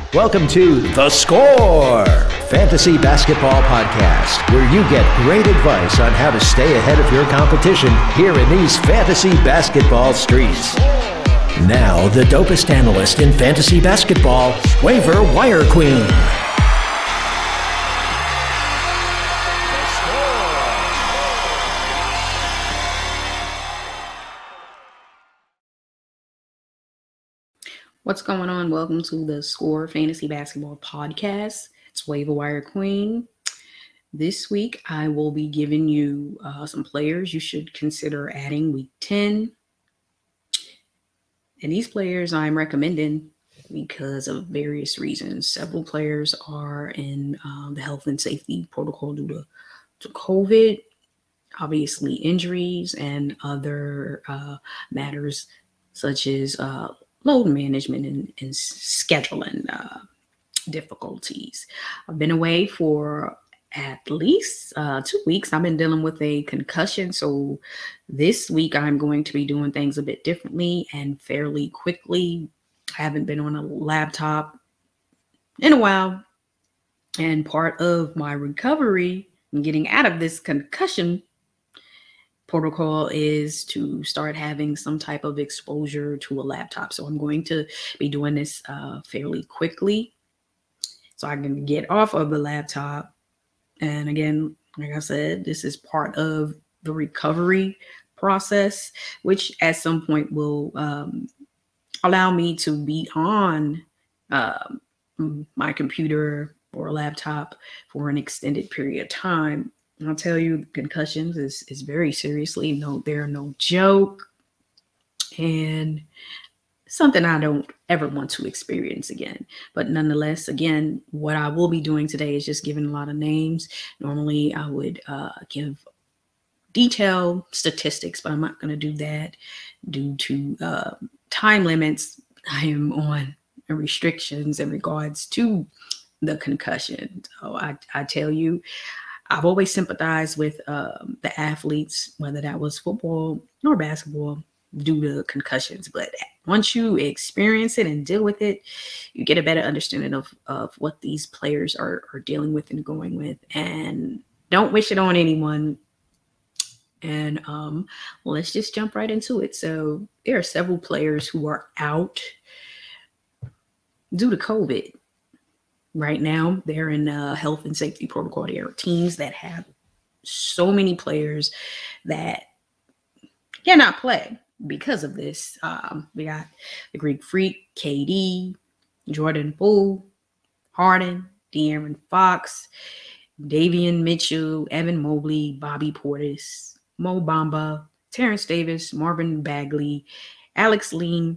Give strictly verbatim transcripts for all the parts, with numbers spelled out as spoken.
Welcome to The Score, Fantasy Basketball Podcast, where you get great advice on how to stay ahead of your competition here in these fantasy basketball streets. Now, the dopest analyst in fantasy basketball, Waiver Wire Queen. What's going on? Welcome to the Score Fantasy Basketball Podcast. It's Waiver Wire Queen. This week, I will be giving you uh, some players you should consider adding week ten. And these players I'm recommending because of various reasons. Several players are in um, the health and safety protocol due to, to COVID, obviously injuries, and other uh, matters such as uh, load management and, and scheduling uh, difficulties. I've been away for at least uh, two weeks. I've been dealing with a concussion. So this week I'm going to be doing things a bit differently and fairly quickly. I haven't been on a laptop in a while. And part of my recovery and getting out of this concussion protocol is to start having some type of exposure to a laptop. So I'm going to be doing this uh, fairly quickly so I can get off of the laptop. And again, like I said, this is part of the recovery process, which at some point will um, allow me to be on uh, my computer or laptop for an extended period of time. I'll tell you, concussions is, is very seriously. No, they're no joke. And something I don't ever want to experience again. But nonetheless, again, what I will be doing today is just giving a lot of names. Normally, I would uh, give detailed statistics, but I'm not going to do that due to uh, time limits. I am on restrictions in regards to the concussion. So I, I tell you, I've always sympathized with um, the athletes, whether that was football or basketball, due to concussions. But once you experience it and deal with it, you get a better understanding of, of what these players are, are dealing with and going with. And don't wish it on anyone. And um, let's just jump right into it. So there are several players who are out due to COVID. Right now, they're in a health and safety protocol. There are teams that have so many players that cannot play because of this. Um, we got the Greek Freak, K D, Jordan Poole, Harden, De'Aaron Fox, Davion Mitchell, Evan Mobley, Bobby Portis, Mo Bamba, Terrence Davis, Marvin Bagley, Alex Leen,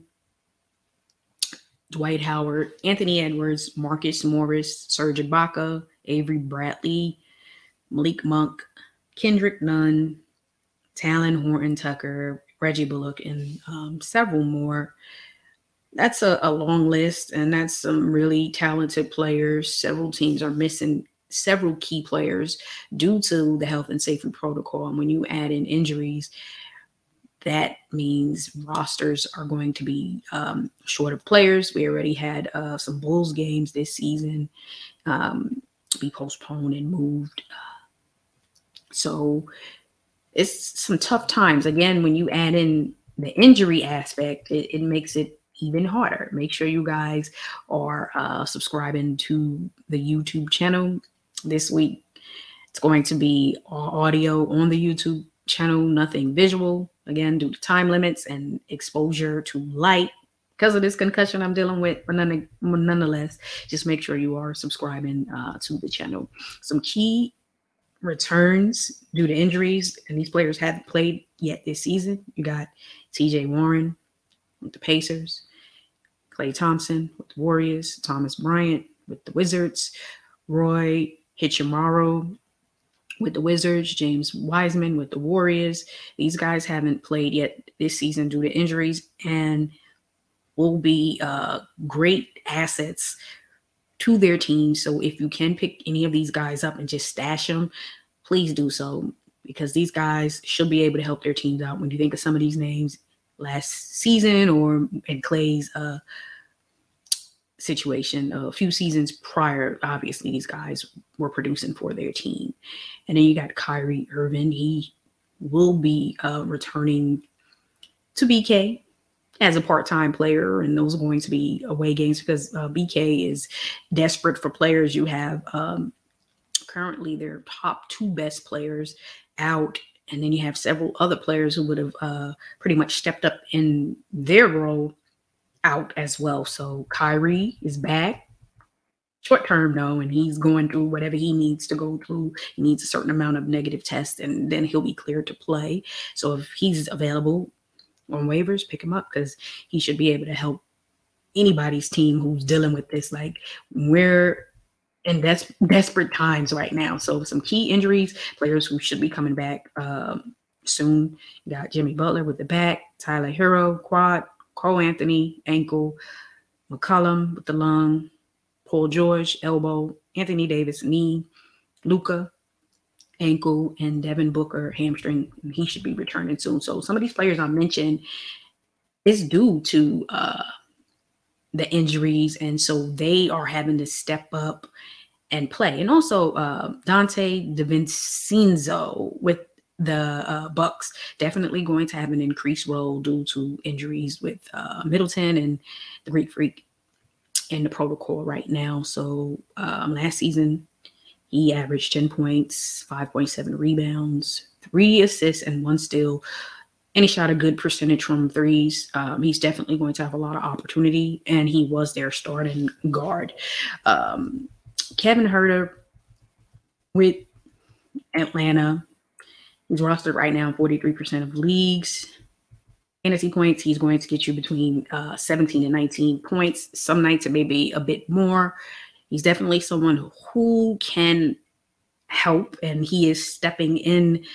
Dwight Howard, Anthony Edwards, Marcus Morris, Serge Ibaka, Avery Bradley, Malik Monk, Kendrick Nunn, Talon Horton Tucker, Reggie Bullock, and um, several more. That's a, a long list, and that's some really talented players. Several teams are missing several key players due to the health and safety protocol. And when you add in injuries, that means rosters are going to be um, short of players. We already had uh, some Bulls games this season um, be postponed and moved. So it's some tough times. Again, when you add in the injury aspect, it, it makes it even harder. Make sure you guys are uh, subscribing to the YouTube channel this week. It's going to be all audio on the YouTube channel, nothing visual. Again, due to time limits and exposure to light because of this concussion I'm dealing with. But none, nonetheless, just make sure you are subscribing uh, to the channel. Some key returns due to injuries, and these players haven't played yet this season. You got T J Warren with the Pacers, Klay Thompson with the Warriors, Thomas Bryant with the Wizards, Roy Hachimura with the Wizards, James Wiseman with the Warriors. These guys haven't played yet this season due to injuries and will be uh, great assets to their team. So if you can pick any of these guys up and just stash them, please do so, because these guys should be able to help their teams out. When you think of some of these names last season or in Klay's uh, situation. A few seasons prior, obviously, these guys were producing for their team. And then you got Kyrie Irving. He will be uh, returning to B K as a part-time player, and those are going to be away games because uh, B K is desperate for players. You have um, currently their top two best players out, and then you have several other players who would have uh, pretty much stepped up in their role out as well. So Kyrie is back short term though, and he's going through whatever he needs to go through. He needs a certain amount of negative tests, and then he'll be cleared to play. So if he's available on waivers, pick him up because he should be able to help anybody's team who's dealing with this. Like, we're in des- desperate times right now. So some key injuries, players who should be coming back um, soon. You got Jimmy Butler with the back, Tyler Hero, quad, Cole Anthony, ankle, McCollum with the lung, Paul George, elbow, Anthony Davis, knee, Luka, ankle, and Devin Booker, hamstring. He should be returning soon. So some of these players I mentioned is due to uh, the injuries, and so they are having to step up and play. And also uh, Dante DiVincenzo with the uh, Bucks definitely going to have an increased role due to injuries with uh, Middleton and the Greek Freak in the protocol right now. So um, last season, he averaged ten points, five point seven rebounds, three assists, and one steal. And he shot a good percentage from threes. Um, he's definitely going to have a lot of opportunity, and he was their starting guard. Um, Kevin Huerter with Atlanta. He's rostered right now in forty-three percent of leagues. Fantasy points, he's going to get you between uh, seventeen and nineteen points. Some nights it may be a bit more. He's definitely someone who can help, and he is stepping in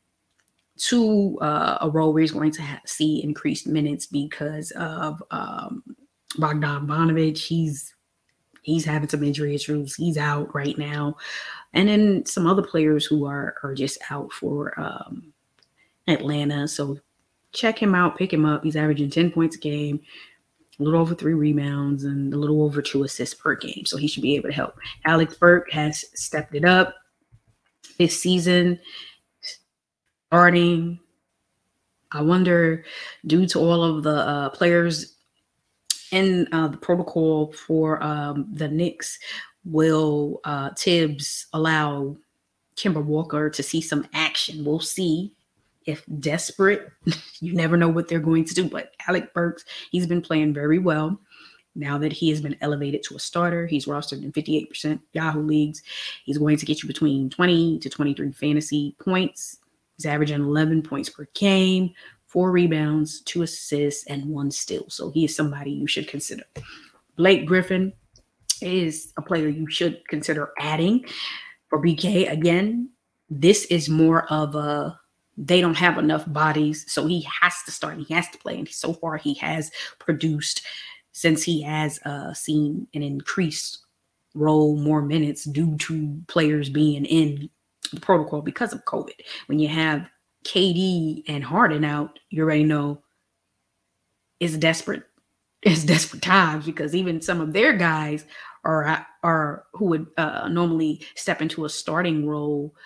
to uh, a role where he's going to ha- see increased minutes because of um, Bogdan Bogdanovic. He's he's having some injury issues. He's out right now. And then some other players who are, are just out for um, Atlanta. So check him out, pick him up. He's averaging ten points a game, a little over three rebounds, and a little over two assists per game. So he should be able to help. Alex Burke has stepped it up this season, starting. I wonder, due to all of the uh, players in uh, the protocol for um, the Knicks, will uh, Tibbs allow Kemba Walker to see some action? We'll see. If desperate, you never know what they're going to do. But Alec Burks, he's been playing very well. Now that he has been elevated to a starter, he's rostered in fifty-eight percent Yahoo leagues. He's going to get you between twenty to twenty-three fantasy points. He's averaging eleven points per game, four rebounds, two assists, and one steal. So he is somebody you should consider. Blake Griffin is a player you should consider adding for B K. Again, this is more of a, they don't have enough bodies, so he has to start and he has to play. And so far he has produced since he has uh, seen an increased role, more minutes due to players being in the protocol because of COVID. When you have K D and Harden out, you already know it's desperate. It's desperate times because even some of their guys are are who would uh, normally step into a starting role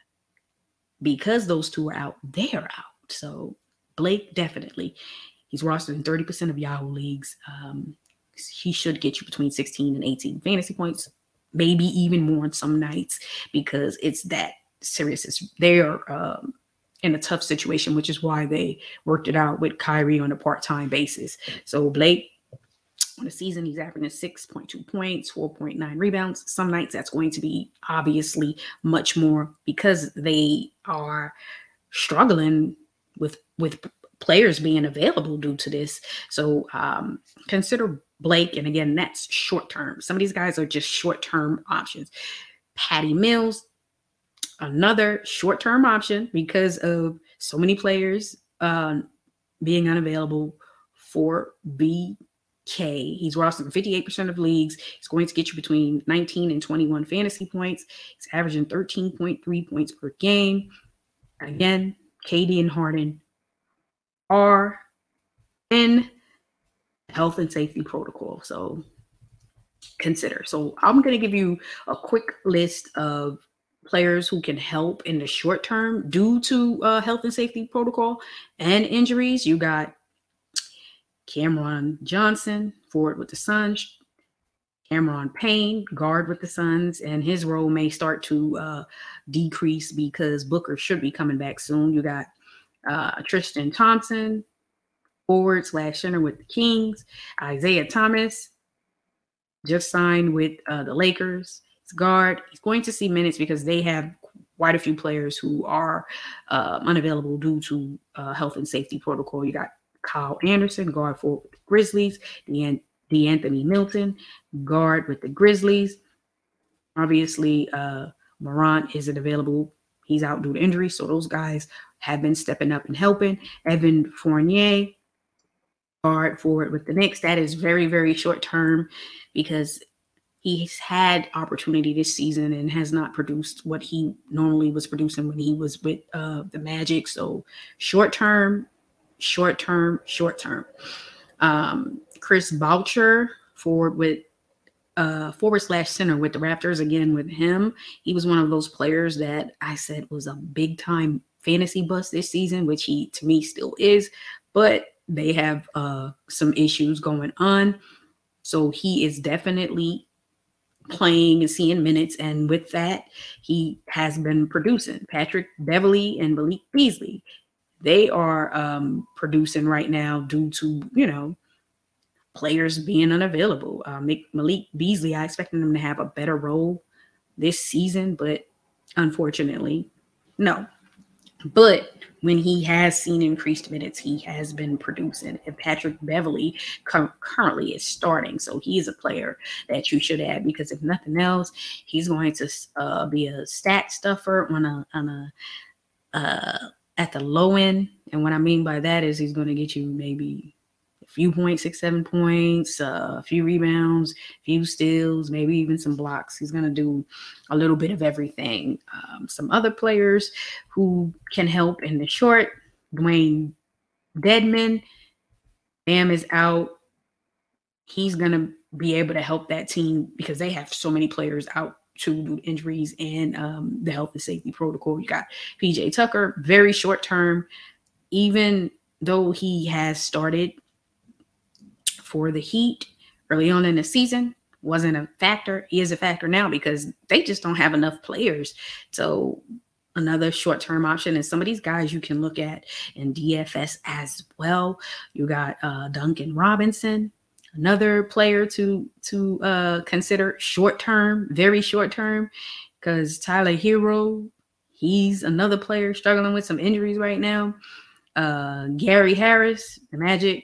because those two are out. They're out. So Blake definitely, he's rostered in thirty percent of Yahoo leagues. Um, he should get you between sixteen and eighteen fantasy points, maybe even more on some nights because it's that serious. It's, they are um, in a tough situation, which is why they worked it out with Kyrie on a part-time basis. So Blake, on the season, he's averaging six point two points, four point nine rebounds. Some nights that's going to be obviously much more because they are struggling with with players being available due to this. So um, consider Blake. And again, that's short term. Some of these guys are just short term options. Patty Mills, another short term option because of so many players uh, being unavailable for B K. He's rostered in fifty-eight percent of leagues. He's going to get you between nineteen and twenty-one fantasy points. He's averaging thirteen point three points per game. Again, K D and Harden are in health and safety protocol. So consider. So I'm going to give you a quick list of players who can help in the short term due to uh, health and safety protocol and injuries. You got Cameron Johnson, forward with the Suns. Cameron Payne, guard with the Suns, and his role may start to uh, decrease because Booker should be coming back soon. You got uh, Tristan Thompson, forward slash center with the Kings. Isaiah Thomas just signed with uh, the Lakers. He's guard. He's going to see minutes because they have quite a few players who are uh, unavailable due to uh, health and safety protocol. You got Kyle Anderson, guard for the Grizzlies. DeAn- DeAnthony Milton, guard with the Grizzlies. Obviously, uh, Morant isn't available. He's out due to injury. So those guys have been stepping up and helping. Evan Fournier, guard forward with the Knicks. That is very, very short term because he's had opportunity this season and has not produced what he normally was producing when he was with uh, the Magic. So short term, short term, short term. Um, Chris Boucher, forward with uh, forward slash center with the Raptors. Again, with him, he was one of those players that I said was a big time fantasy bust this season, which he to me still is, but they have uh, some issues going on. So he is definitely playing and seeing minutes, and with that, he has been producing. Patrick Beverley and Malik Beasley, they are um, producing right now due to, you know, players being unavailable. Uh, Malik Beasley, I expected him to have a better role this season, but unfortunately, no. But when he has seen increased minutes, he has been producing. And Patrick Beverley cu- currently is starting. So he is a player that you should add because if nothing else, he's going to uh, be a stat stuffer on a, on a uh, at the low end. And what I mean by that is he's going to get you maybe a few points, six, seven points, uh, a few rebounds, a few steals, maybe even some blocks. He's going to do a little bit of everything. Um, some other players who can help in the short, Dwayne Dedman, Bam is out. He's going to be able to help that team because they have so many players out to do injuries and um, the health and safety protocol. You got P J Tucker, very short term, even though he has started for the Heat early on in the season, wasn't a factor. He is a factor now because they just don't have enough players. So another short-term option is some of these guys you can look at in D F S as well. You got uh, Duncan Robinson, another player to to uh, consider short-term, very short-term, because Tyler Hero, he's another player struggling with some injuries right now. Uh, Gary Harris, the Magic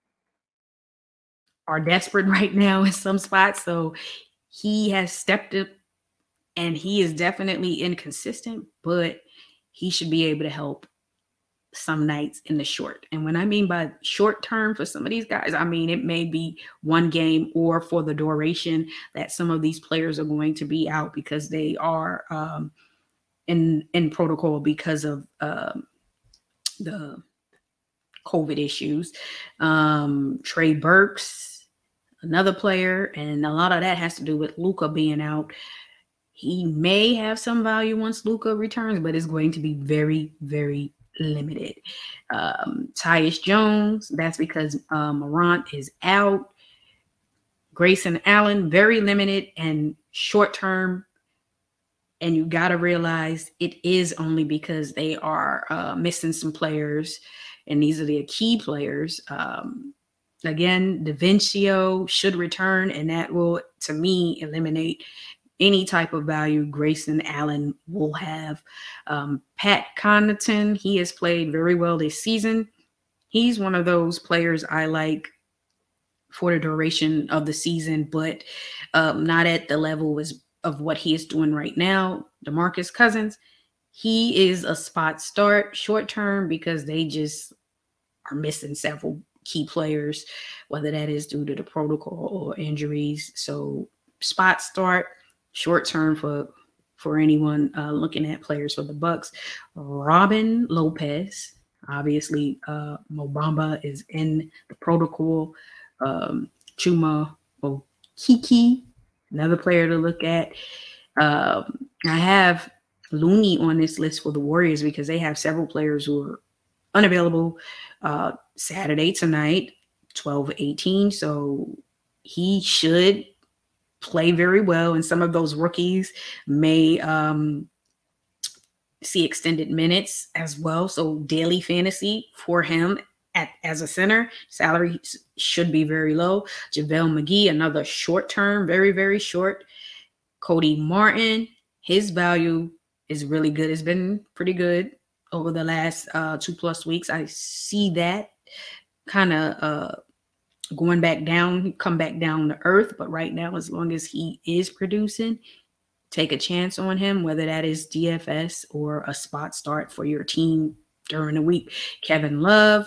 are desperate right now in some spots. So he has stepped up and he is definitely inconsistent, but he should be able to help some nights in the short. And when I mean by short term for some of these guys, I mean it may be one game or for the duration that some of these players are going to be out because they are um, in in protocol because of um, the COVID issues. Um, Trey Burks, another player, and a lot of that has to do with Luka being out. He may have some value once Luka returns, but it's going to be very, very limited. Um, Tyus Jones, that's because um, Morant is out. Grayson Allen, very limited and short term. And you got to realize it is only because they are uh, missing some players, and these are the key players. Um, again, DaVincio should return, and that will, to me, eliminate any type of value Grayson Allen will have. Um, Pat Connaughton, he has played very well this season. He's one of those players I like for the duration of the season, but um, not at the level as, of what he is doing right now. DeMarcus Cousins, he is a spot start short term because they just are missing several key players, whether that is due to the protocol or injuries. So spot start short term for for anyone uh, looking at players for the Bucks. Robin Lopez, obviously, uh, Mo Bamba is in the protocol. Um, Chuma Kiki, another player to look at. Um, I have Looney on this list for the Warriors because they have several players who are unavailable uh, Saturday tonight, twelve eighteen. So he should play very well, and some of those rookies may um, see extended minutes as well. So daily fantasy for him at, as a center, salary should be very low. JaVale McGee, another short term, very, very short. Cody Martin, his value is really good. It's been pretty good over the last uh, two plus weeks. I see that kind of uh, going back down, come back down to earth. But right now, as long as he is producing, take a chance on him, whether that is D F S or a spot start for your team during the week. Kevin Love,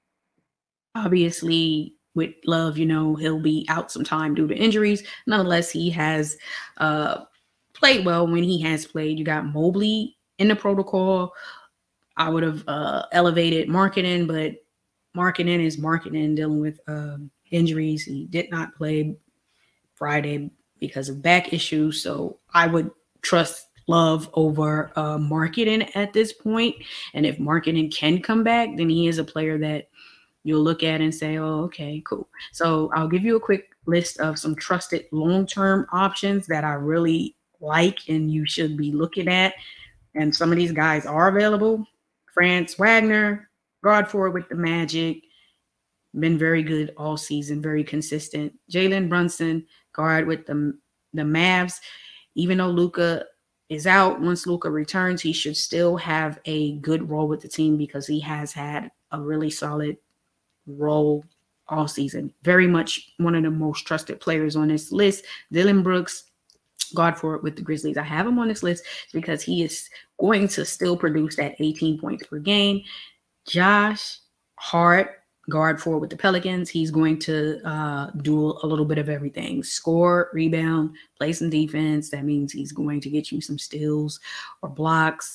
obviously with Love, you know, he'll be out some time due to injuries. Nonetheless, he has uh, played well when he has played. You got Mobley in the protocol. I would have uh, elevated Markkanen, but Markkanen is Markkanen dealing with um, injuries. He did not play Friday because of back issues. So I would trust Love over uh, Markkanen at this point. And if Markkanen can come back, then he is a player that you'll look at and say, oh, okay, cool. So I'll give you a quick list of some trusted long-term options that I really like and you should be looking at. And some of these guys are available. Franz Wagner, guard forward with the Magic, been very good all season, very consistent. Jalen Brunson, guard with the, the Mavs. Even though Luka is out, once Luka returns, he should still have a good role with the team because he has had a really solid role all season. Very much one of the most trusted players on this list. Dillon Brooks, guard forward with the Grizzlies. I have him on this list because he is going to still produce that eighteen points per game. Josh Hart, guard forward with the Pelicans. He's going to uh, do a little bit of everything. Score, rebound, play some defense. That means he's going to get you some steals or blocks.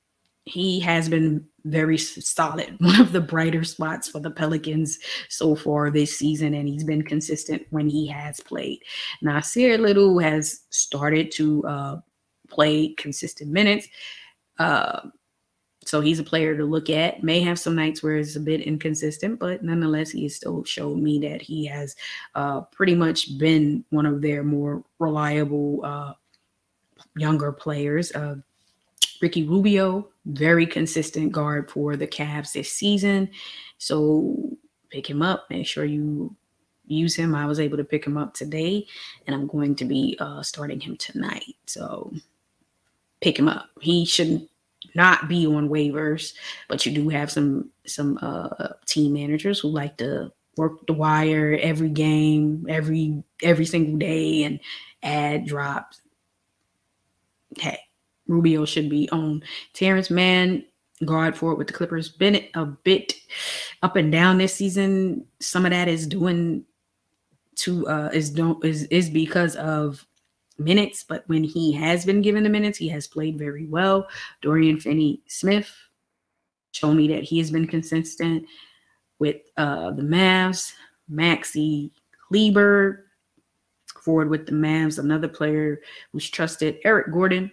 He has been very solid. One of the brighter spots for the Pelicans so far this season, and he's been consistent when he has played. Nasir Little has started to uh, play consistent minutes. Uh, So he's a player to look at. May have some nights where it's a bit inconsistent, but nonetheless, he has still showed me that he has uh, pretty much been one of their more reliable uh, younger players. Uh, Ricky Rubio, very consistent guard for the Cavs this season. So pick him up. Make sure you use him. I was able to pick him up today, and I'm going to be uh, starting him tonight. So pick him up. He shouldn't not be on waivers, but you do have some some uh, team managers who like to work the wire every game, every every single day, and add drops. Hey, Rubio should be on. Terrence Mann, guard forward with the Clippers, been a bit up and down this season. Some of that is doing to uh, is don't is is because of minutes, but when he has been given the minutes, he has played very well. Dorian Finney-Smith showed me that he has been consistent with uh, the Mavs. Maxi Kleber, forward with the Mavs, another player who's trusted. Eric Gordon.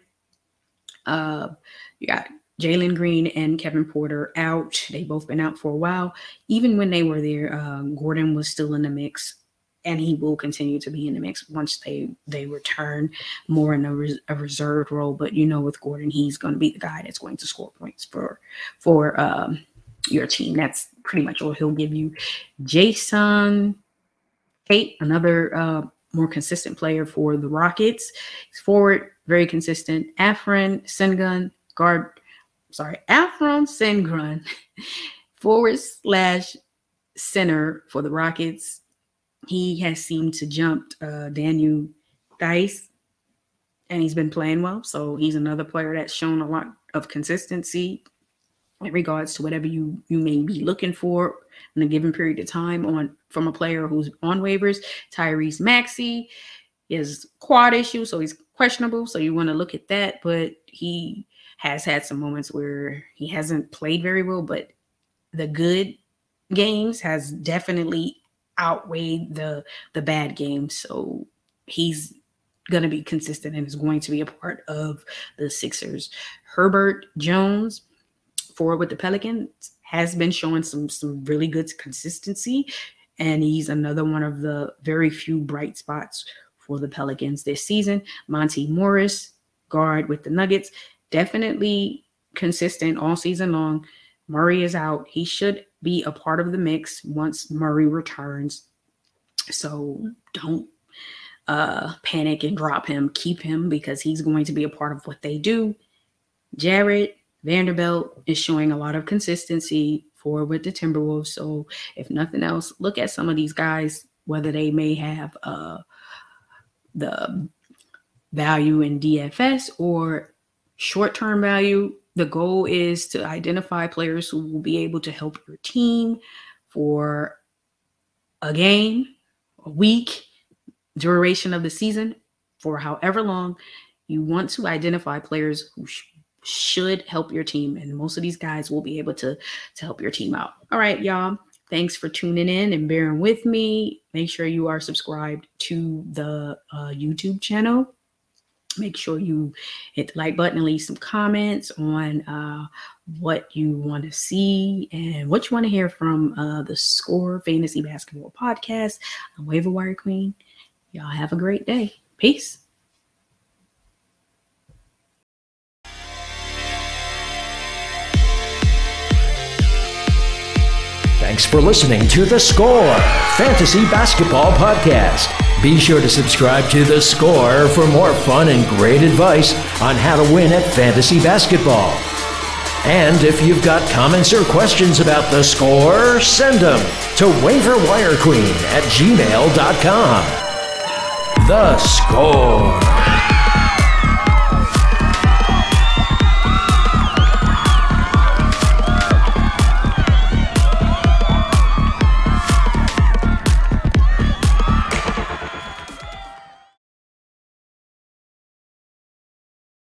Uh, you got Jalen Green and Kevin Porter out. They've both been out for a while. Even when they were there, um, Gordon was still in the mix. And he will continue to be in the mix once they, they return more in a, res, a reserved role. But, you know, with Gordon, he's going to be the guy that's going to score points for for um, your team. That's pretty much what he'll give you. Jason Tate, another uh, more consistent player for the Rockets. He's forward, very consistent. Afron Sengun, guard, sorry, Afron Sengun, forward slash center for the Rockets. He has seemed to jump uh, Daniel Dice, and he's been playing well. So he's another player that's shown a lot of consistency in regards to whatever you, you may be looking for in a given period of time on from a player who's on waivers. Tyrese Maxey is quad issue, so he's questionable. So you want to look at that, but he has had some moments where he hasn't played very well, but the good games has definitely outweighed the the bad games. So he's going to be consistent and is going to be a part of the Sixers. Herbert Jones, forward with the Pelicans, has been showing some some really good consistency, and he's another one of the very few bright spots for the Pelicans this season. Monte Morris, guard with the Nuggets, definitely consistent all season long. Murray is out. He should be a part of the mix once Murray returns. So don't uh, panic and drop him. Keep him because he's going to be a part of what they do. Jared Vanderbilt is showing a lot of consistency for with the Timberwolves. So if nothing else, look at some of these guys, whether they may have uh, the value in D F S or short-term value. The goal is to identify players who will be able to help your team for a game, a week, duration of the season, for however long. You want to identify players who sh- should help your team, and most of these guys will be able to, to help your team out. All right, y'all. Thanks for tuning in and bearing with me. Make sure you are subscribed to the uh, YouTube channel. Make sure you hit the like button and leave some comments on uh, what you want to see and what you want to hear from uh, the Score Fantasy Basketball Podcast. I'm Waiver Wire Queen. Y'all have a great day. Peace. Thanks for listening to The Score Fantasy Basketball Podcast. Be sure to subscribe to The Score for more fun and great advice on how to win at fantasy basketball. And if you've got comments or questions about The Score, send them to waiverwirequeen at gmail dot com. The Score.